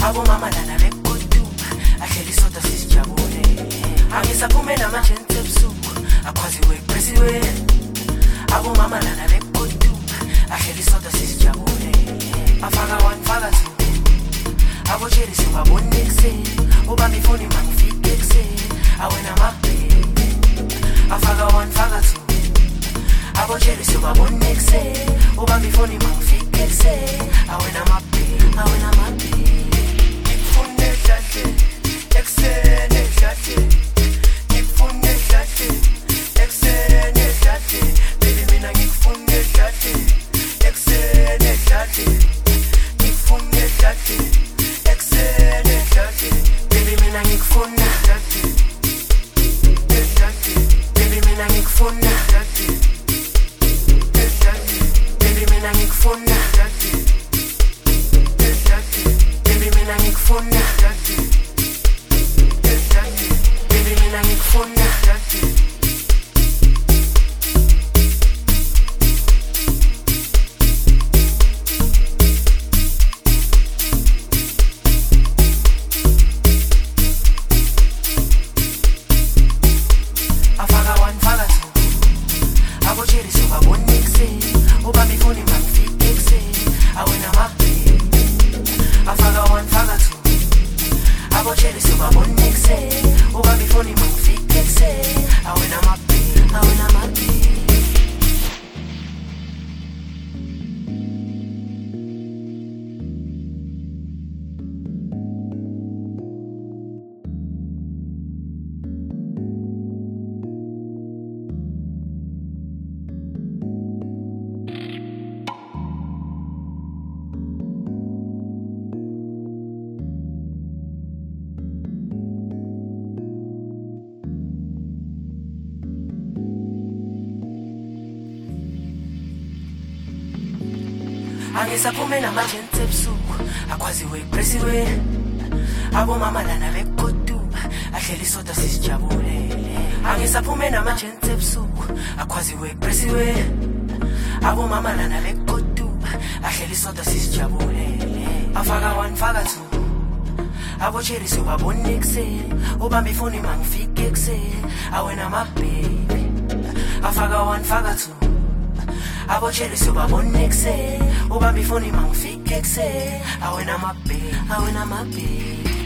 abo mama lana begodu ahleli soda sisijabule angisaphume namajenti ebusuku akwaziwe presiwe abo mama lana begodu ahleli soda sisijabule afaka one faka two abo cheri siwabone ekuseni ubamba ifoni mangifike ekuseni awena mabheki afaka one faka two abo cheri siwabone ekuseni ubamba ifoni mangifike ekuseni awena mabheki ngikufune kahle ekuseni kahle ngikufune kahle ekuseni kahle baby mina ngikufune kahle ekuseni kahle ngikufune kahle ekuseni kahle baby mina ngikufuna kahle baby mina ngikufuna kahle baby mina ngikufuna kahle baby mina ngikufuna kahle baby mina ngikufuna kahle afaka one faka two abo cheri siwabone ekuseni ubamba ifoni mangifike ekuseni awena mabheki afaka one faka two abo cheri siwabone ekuseni ubamba ifoni mangifike ekuseni awena mabheki angisaphume namajenti ebusuku akwaziwe presiwe abo mama lana begodu ahleli soda sisijabule angisaphume namajenti ebusuku akwaziwe presiwe abo mama lana begodu ahleli soda sisijabule afaka one faka two abo cheri siwabone ekuseni ubamba ifoni mangifike ekuseni awena mabheki afaka one faka two abo cheri siwabone ekuseni ubamba ifoni mangifike ekuseni awena mabheki